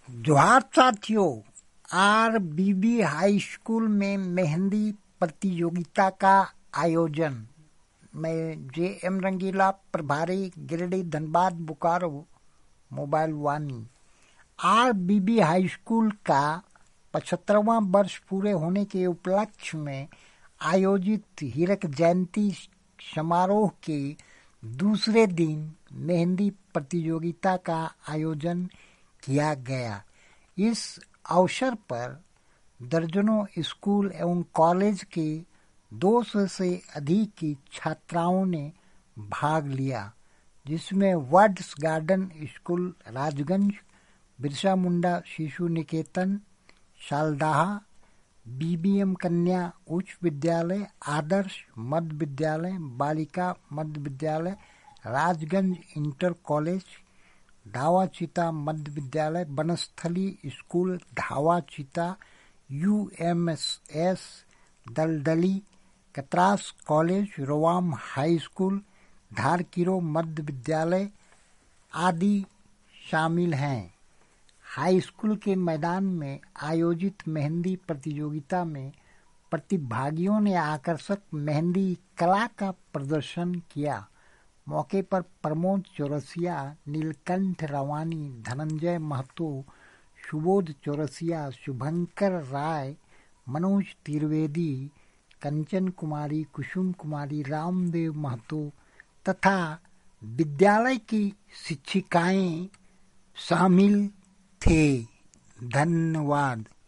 जोहार साथियों, RBB high school में मेहंदी प्रतियोगिता का आयोजन। मैं जे एम रंगीला, प्रभारी गिरिडीह धनबाद बोकारो मोबाइल वानी। आरबीबी हाई स्कूल का 75वां वर्ष पूरे होने के उपलक्ष्य में आयोजित हीरक जयंती समारोह के दूसरे दिन मेहंदी प्रतियोगिता का आयोजन किया गया। इस अवसर पर दर्जनों स्कूल एवं कॉलेज के 200 से अधिक की छात्राओं ने भाग लिया, जिसमें words garden school Rajganj, Birsa Munda Shishu Niketan सालदाहा, BBM कन्या उच्च विद्यालय, आदर्श मध्य विद्यालय, बालिका मध्य विद्यालय, राजगंज इंटर कॉलेज, धावाचिता मध्य विद्यालय, Banasthali school Dhawachita, UMS Daldali, Katras college, Rowam high school, Dharkiro मध्य विद्यालय आदि शामिल हैं। हाई स्कूल के मैदान में आयोजित मेहंदी प्रतियोगिता में प्रतिभागियों ने आकर्षक मेहंदी कला का प्रदर्शन किया। मौके पर प्रमोद चौरसिया, नीलकंठ रवानी, धनंजय महतो, सुबोध चौरसिया, शुभंकर राय, मनोज त्रिवेदी, कंचन कुमारी, कुसुम कुमारी, रामदेव महतो तथा विद्यालय की शिक्षिकाएं शामिल थे। धन्यवाद।